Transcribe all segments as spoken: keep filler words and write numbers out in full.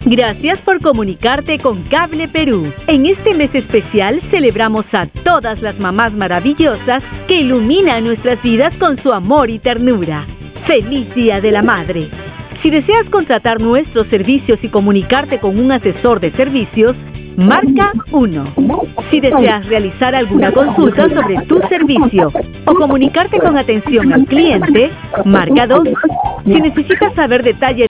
Gracias por comunicarte con Cable Perú. En este mes especial celebramos a todas las mamás maravillosas que iluminan nuestras vidas con su amor y ternura. ¡Feliz Día de la Madre! Si deseas contratar nuestros servicios y comunicarte con un asesor de servicios, marca uno. Si deseas realizar alguna consulta sobre tu servicio o comunicarte con atención al cliente, marca dos. Si necesitas saber detalles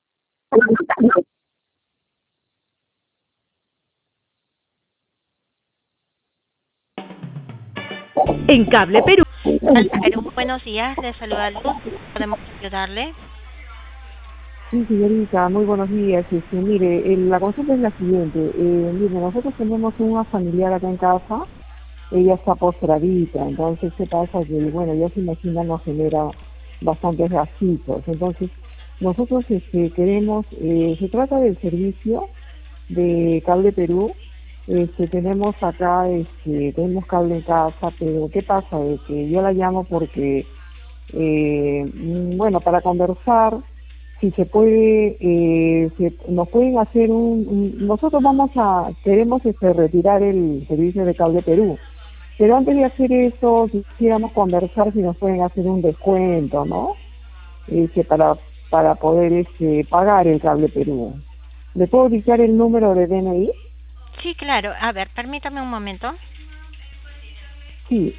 en Cable Perú. Perú, buenos días, le saluda Luz. ¿Podemos ayudarle? Sí, señorita, muy buenos días. Este, mire, eh, la consulta es la siguiente. Eh, mire, nosotros tenemos una familiar acá en casa. Ella está postradita, entonces, ¿qué pasa? Que, bueno, ya se imagina, nos genera bastantes gastitos. Entonces, nosotros este, queremos, eh, se trata del servicio de Cable Perú. Este, tenemos acá, este, tenemos cable en casa, pero ¿qué pasa? De que yo la llamo porque, eh, bueno, para conversar, si se puede, eh, se, nos pueden hacer un, un, nosotros vamos a, queremos este, retirar el servicio de Cable Perú, pero antes de hacer eso, quisiéramos conversar si nos pueden hacer un descuento, ¿no? Este, para, para poder este, pagar el Cable Perú. ¿Le puedo dictar el número de D N I? Sí, claro. A ver, permítame un momento. Sí.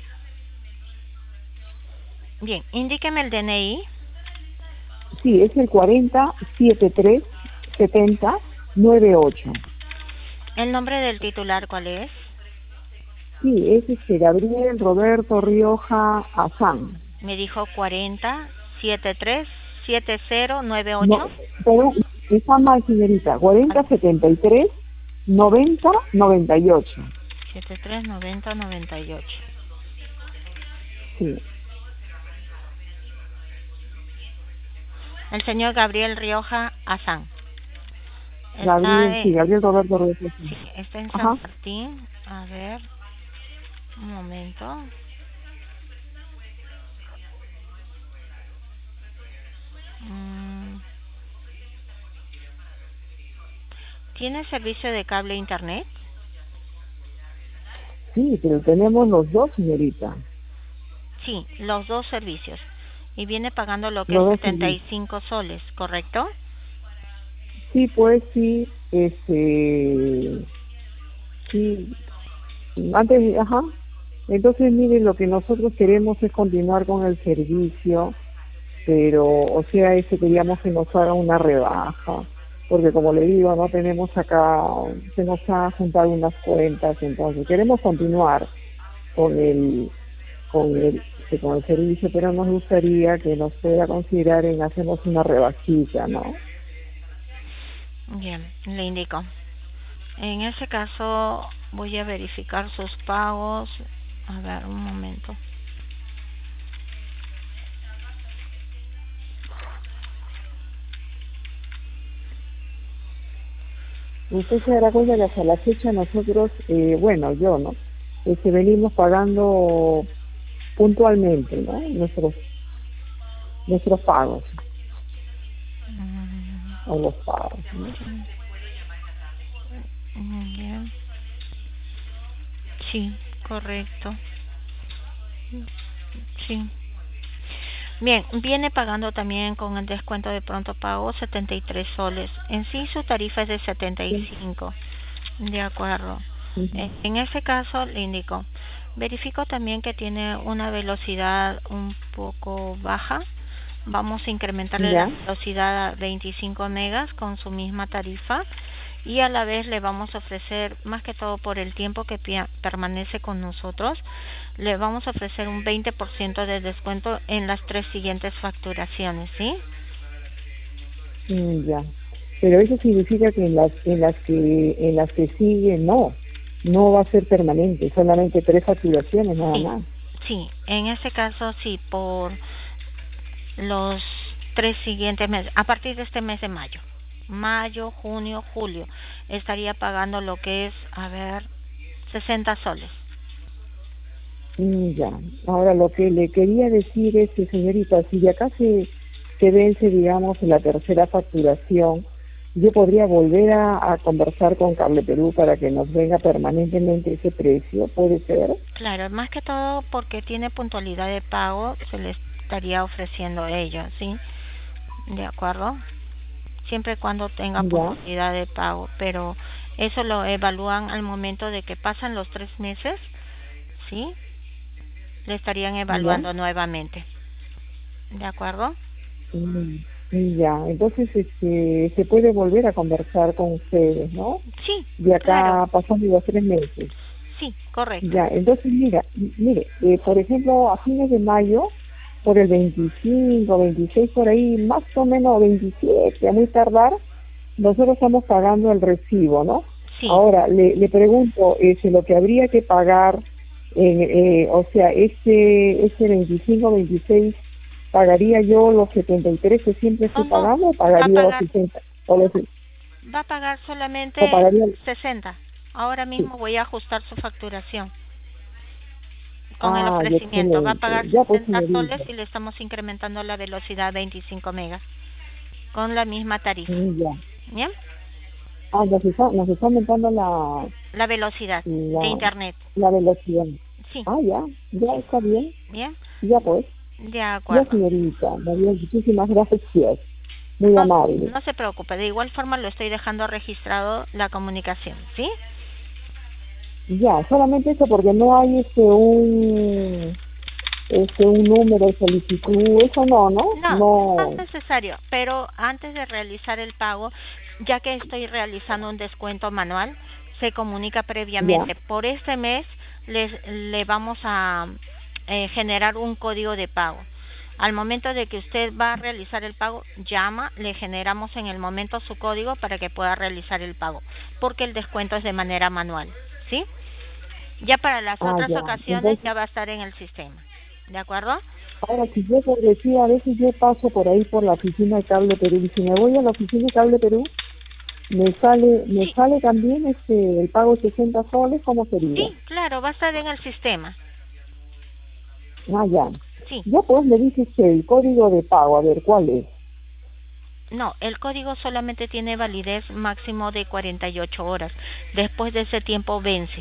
Bien, indíqueme el D N I. Sí, es el cuarenta setenta y tres setenta noventa y ocho. ¿El nombre del titular cuál es? Sí, es este Gabriel Roberto Rioja Azán. Me dijo cuarenta setenta y tres setenta noventa y ocho. No, pero está mal, señorita. cuarenta setenta y tres noventa noventa y ocho. setenta y tres noventa noventa y ocho. Sí. El señor Gabriel Rioja Azán. Gabriel, en, sí, Gabriel Roberto Rioja Azán. Sí, está en San Ajá. Martín. A ver, un momento. Mm. ¿Tiene servicio de cable e internet? Sí, pero tenemos los dos, señorita. Sí, los dos servicios. Y viene pagando lo que Los es setenta y cinco soles, ¿correcto? Sí, pues sí, este, sí, antes, ajá. Entonces, mire, lo que nosotros queremos es continuar con el servicio, pero, o sea, ese queríamos que nos haga una rebaja, porque como le digo, no tenemos acá, se nos ha juntado unas cuentas, entonces queremos continuar con el, con el, con el servicio, pero nos gustaría que nos pueda considerar en hacernos una rebajita, ¿no? Bien, le indico. En ese caso voy a verificar sus pagos. A ver, un momento. Usted se dará cuenta que hasta la fecha nosotros, eh, bueno, yo, ¿no? Este, venimos pagando puntualmente, ¿no? Nuestros, nuestros pagos. Mm. O los pagos, ¿no? Bien. Sí, correcto. Sí. Bien, viene pagando también con el descuento de pronto pago setenta y tres soles. En sí su tarifa es de setenta y cinco. Sí. De acuerdo. Uh-huh. En ese caso le indico, verifico también que tiene una velocidad un poco baja. Vamos a incrementarle ¿Ya? la velocidad a veinticinco megas con su misma tarifa. Y a la vez le vamos a ofrecer, más que todo por el tiempo que permanece con nosotros, le vamos a ofrecer un veinte por ciento de descuento en las tres siguientes facturaciones, ¿sí? Mm, ya. Pero eso significa que en las en las que en las que sigue no, no va a ser permanente, solamente tres facturaciones nada sí, más. Sí, en ese caso sí, por los tres siguientes meses, a partir de este mes de mayo. Mayo, junio, julio, estaría pagando lo que es, a ver, sesenta soles. Mm, ya. Ahora lo que le quería decir es que, señorita, si de acá se, se vence, digamos, la tercera facturación, yo podría volver a, a conversar con Cable Perú para que nos venga permanentemente ese precio, ¿puede ser? Claro, más que todo porque tiene puntualidad de pago, se le estaría ofreciendo ello, ¿sí? ¿De acuerdo? Siempre y cuando tenga Ya, puntualidad de pago, pero eso lo evalúan al momento de que pasan los tres meses, ¿sí? Le estarían ya. evaluando nuevamente, ¿de acuerdo? Mm, Ya, entonces este, se puede volver a conversar con ustedes, ¿no? Sí, De claro, acá pasando los tres meses. sí, correcto. Ya, entonces mira, m- mire, eh, por ejemplo, a fines de mayo, por el veinticinco, veintiséis, por ahí, más o menos veintisiete, a muy tardar, nosotros estamos pagando el recibo, ¿no? Sí, Ahora, le, le pregunto, eh, si lo que habría que pagar, eh, eh, o sea, ese, ese veinticinco, veintiséis, ¿pagaría yo los setenta y tres que siempre o estoy no, pagando o va a pagaría los pagar, sesenta? O, los, va a pagar o solamente pagaría, sesenta. Ahora sí. mismo voy a ajustar su facturación con el Ah, ya, ofrecimiento. Va a pagar excelente. Ya pues, sesenta soles señorita. y le estamos incrementando la velocidad a veinticinco megas con la misma tarifa. Mm, Ya. ¿Bien? Ah, nos está, nos está aumentando la, La velocidad de la, internet. la velocidad. Sí, Ah, ya, ya está bien. bien, Ya pues, de ya acuerdo. señorita, María, muchísimas gracias. Muy No, amable. no se preocupe, de igual forma lo estoy dejando registrado la comunicación, ¿sí? Ya, solamente eso porque no hay este un este un número de solicitud, eso no, ¿no? No, no es No, necesario, pero antes de realizar el pago, ya que estoy realizando un descuento manual, se comunica ya. previamente. Por este mes les, le vamos a eh, generar un código de pago. Al momento de que usted va a realizar el pago, llama, le generamos en el momento su código para que pueda realizar el pago, porque el descuento es de manera manual, ¿sí? Ya para las Ah, otras ya. ocasiones Entonces, ya va a estar en el sistema, ¿de acuerdo? ahora si yo por decir, a veces yo paso por ahí por la oficina de Cable Perú y si me voy a la oficina de Cable Perú, me sale, me Sí, sale también este el pago de sesenta soles, ¿cómo sería? sí, claro, va a estar en el sistema, Ah, ya. sí. Ya pues me dices que el código de pago, a ver, ¿cuál es? No, el código solamente tiene validez máximo de cuarenta y ocho horas. Después de ese tiempo vence.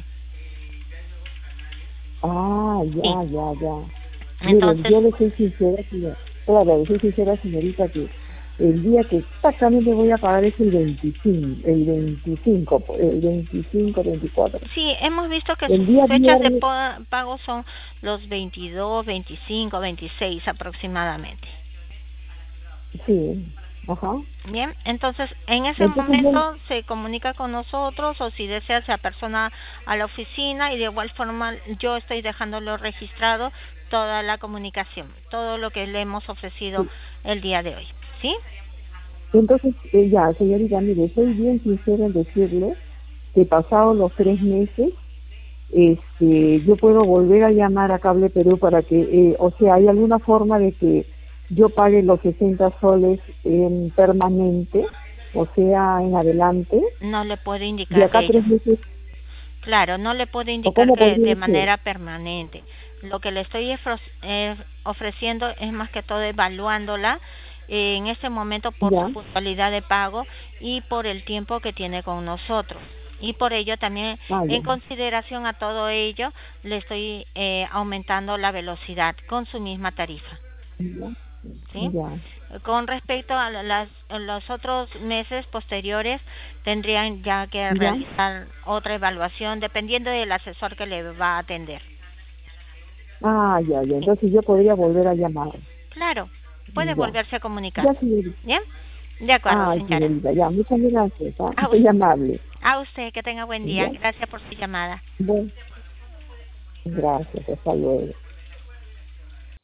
Ah, Sí. ya, ya, ya. Miren, Entonces, yo le soy sincera, señor- claro, le soy sincera, señorita, que el día que exactamente voy a pagar es el veinticinco, el veinticinco, pues, el veinticinco, veinticuatro. sí, hemos visto que sus El día fechas de viernes, po- pago son los veintidós, veinticinco, veintiséis aproximadamente. sí, ajá. Bien, entonces en ese Entonces yo, momento se comunica con nosotros o si desea se apersona a la oficina y de igual forma yo estoy dejándolo registrado toda la comunicación, todo lo que le hemos ofrecido sí. el día de hoy, ¿sí? Entonces, eh, ya, señorita, mire, soy bien sincera en decirle que pasados los tres meses, este, yo puedo volver a llamar a Cable Perú para que, eh, o sea, ¿hay alguna forma de que yo pague los sesenta soles en permanente, o sea, en adelante, No le puedo de indicar acá a ello. tres meses, Claro, no le puedo o indicar cómo que de podría ser? manera permanente. Lo que le estoy efro- eh, ofreciendo es más que todo evaluándola eh, en este momento por su Ya, puntualidad de pago y por el tiempo que tiene con nosotros. Y por ello también, ah, ya, en consideración a todo ello, le estoy eh, aumentando la velocidad con su misma tarifa. ya, ¿Sí? ya, Con respecto a las, a los otros meses posteriores, tendrían ya que ya, realizar otra evaluación dependiendo del asesor que le va a atender. ah, ya, ya, Sí, entonces yo podría volver a llamar, claro, puede ya, volverse a comunicar. ya, señorita, ¿Bien? De acuerdo, ah, señora. señorita, ya, muchas gracias, ¿ah? A, us- Muy amable, a usted, que tenga buen día. ya, Gracias por su llamada. bueno, gracias, hasta luego.